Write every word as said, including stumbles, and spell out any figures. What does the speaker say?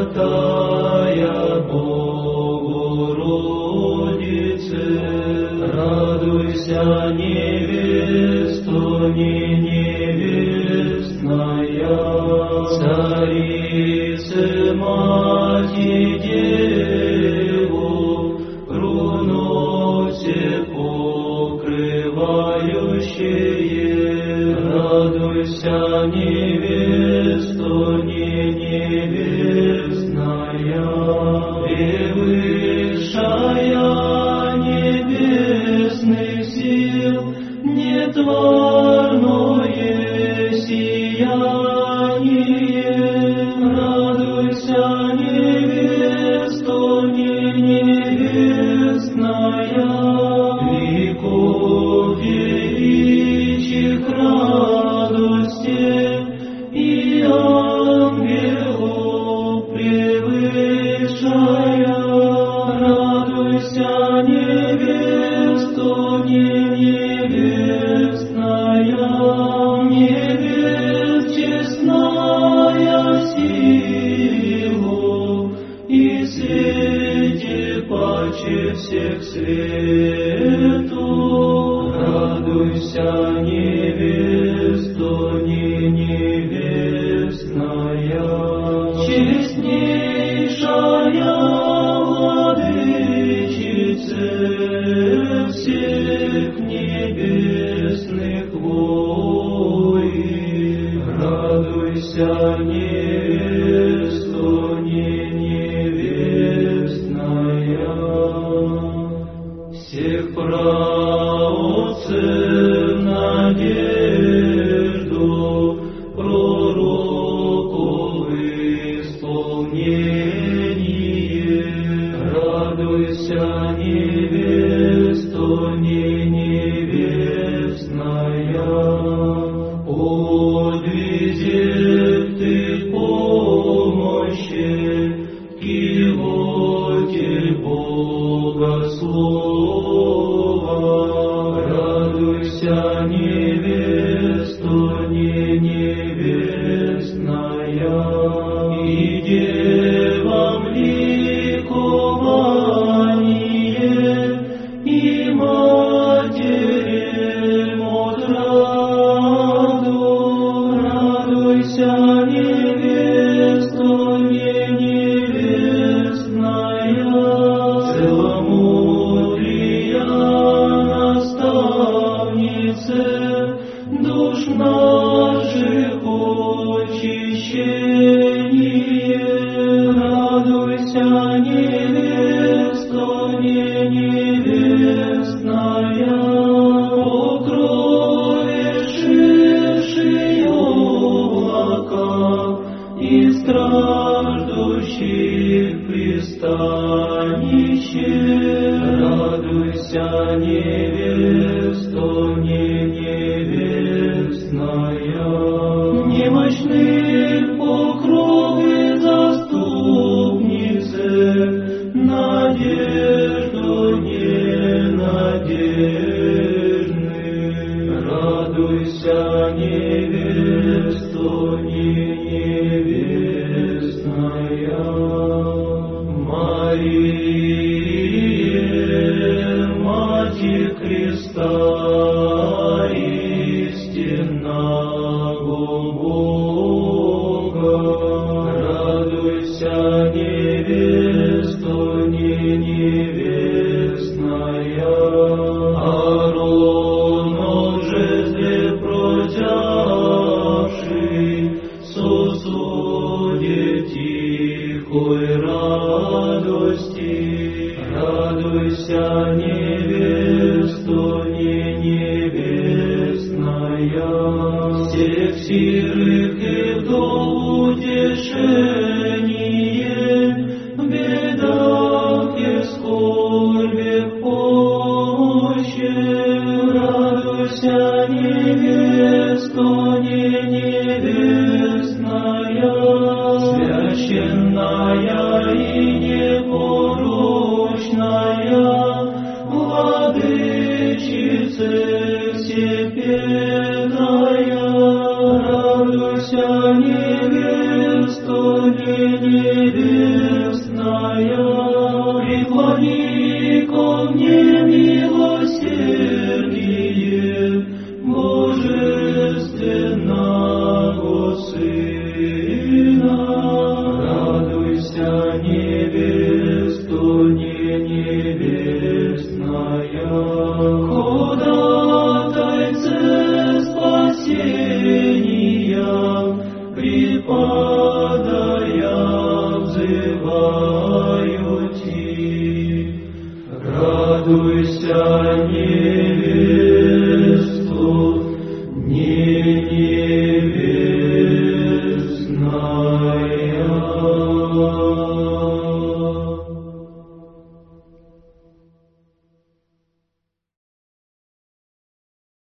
Пресвятая Богородице, радуйся, невесту не невестная, Царице Мати Деву, руносе покрывающее, радуйся, невесту не невестная, превышая небесных сил, нетворное сияние, радуйся, невесту не невестная, веков девичьих радости и ангелов превышая, радуйся, невесту не невестная, невест честная силу и свете паче всех свету, радуйся, невесту не невестная, честнейшая владычице всех небесных войн, радуйся, невесту не невестная, всех праотцев надежду, пророков исполнение, радуйся, невесту не невестная, подвезет ты помощи, кивоте Бога слова, радуйся, невесту не невестная, и девам ликование, и матерям отраду, радуйся, невесту не невестная, целомудрия наставнице, душ наших очищение, радуйся, невесту не невестная, покровившие облака и страждущих пристанище, радуйся, невесту не невестная, немощных покровы заступницы, надежду ненадежных, радуйся, невесту не невестная, Мария, Матерь Христа, истинного Бога, радуйся, невесту не невестная, Ааронов жезле протявший, сосуде тихой радости, радуйся, невесту не невестная, всех сирых и вдов утешение, в бедах и скорбях помощи, радуйся, невесту не невестная, священная и непорочная, владычице всепетая, радуйся, невесту падая, взываю Ти. Радуйся, невесту, не